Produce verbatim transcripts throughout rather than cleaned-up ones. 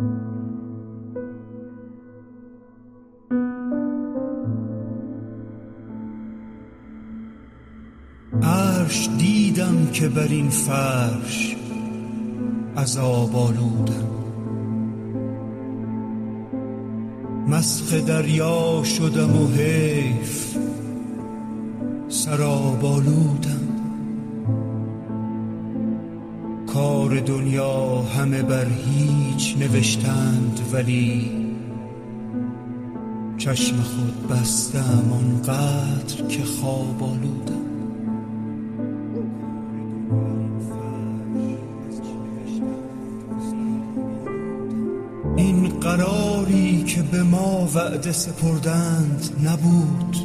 عرش دیدم که بر این فرش عذاب آلودم، مسخ دریا شدم و حیف سراب آلودم. کار دنیا همه بر هیچ نوشتند، ولی چشم خود بستم آنقدر که خواب آلودم. این قراری که به ما وعده سپردند نبود،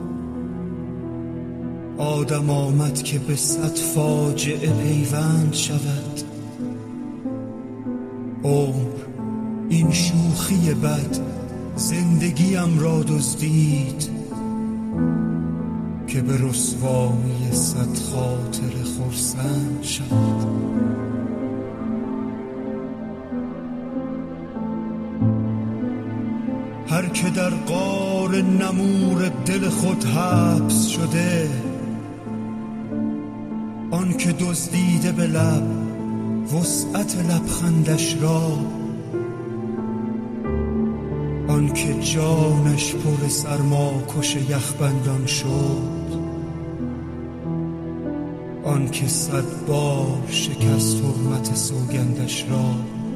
آدم آمد که به صد فاجعه پیوند شود. عمر این شوخی بد زندگیم را دزدید، که به رسوایی صد خاطر خرسند شود. هر که در غار نمور دل خود حبس شده، آن که دزدیده به لب وسعت لبخندش را، آن که جانش پر سرما کش یخبندان شد، آن که صد بار شکست حرمت سوگندش را.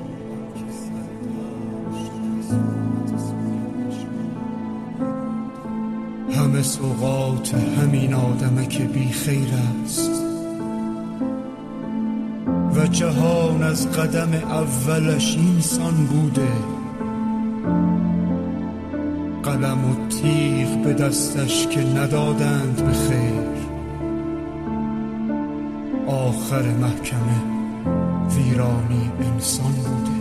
همه سوغات همین آدمک بی خیر است، و جهان از قدم اولش اینسان بوده. قلم و تیغ به دستش که ندادند به خیر، آخر محکمه ویرانی انسان بوده.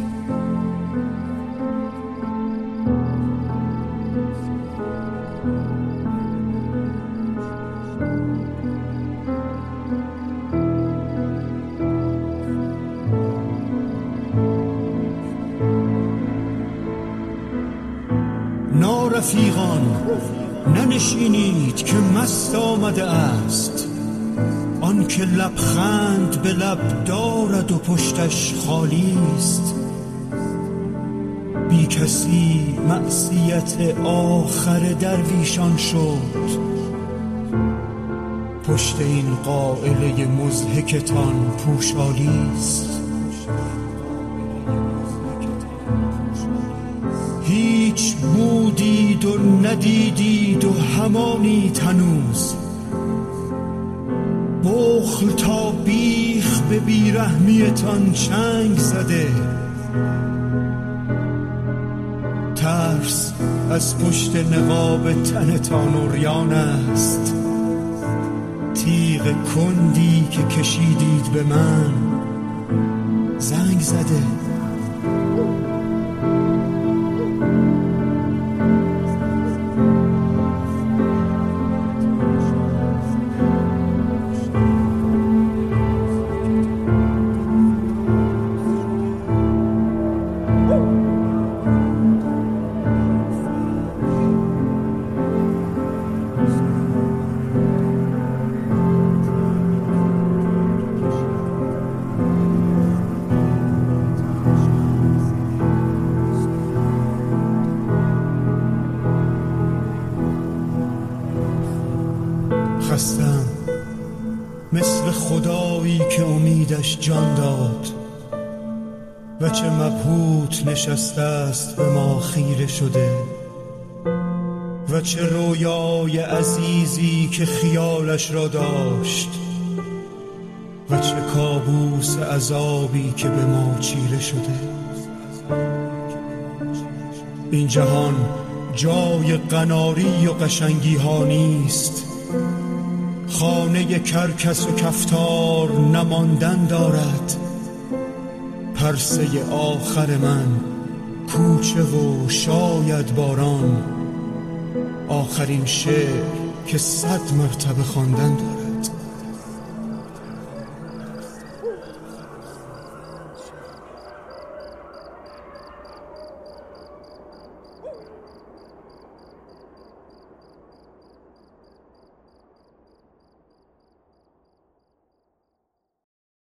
نارفیقان ننشینید که مست آمده است، آن که لبخند به لب دارد و پشتش خالی است. بی کسی معصیت آخر درویشان شد، پشت این قائله مضحکتان پوشالی است. هیچ بودید و ندیدید و همانید هنوز، بخل تا بیخ به بیرحمیتان چنگ زده. ترس از پشت نقاب تنتان عریان است، تیغ کندی که کشیدید به من زنگ زده. خستم مثل خدایی که امیدش جان داد، و چه مبهوت نشسته است به ما خیره شده. و چه رویای عزیزی که خیالش را داشت، و چه کابوس عذابی که به ما چیره شده. این جهان جای قناری و قشنگی ها نیست، خانه کرکس و کفتار نماندن دارد. پرسه آخر من کوچه و شاید باران، آخرین شعر که صد مرتبه خواندن دارد.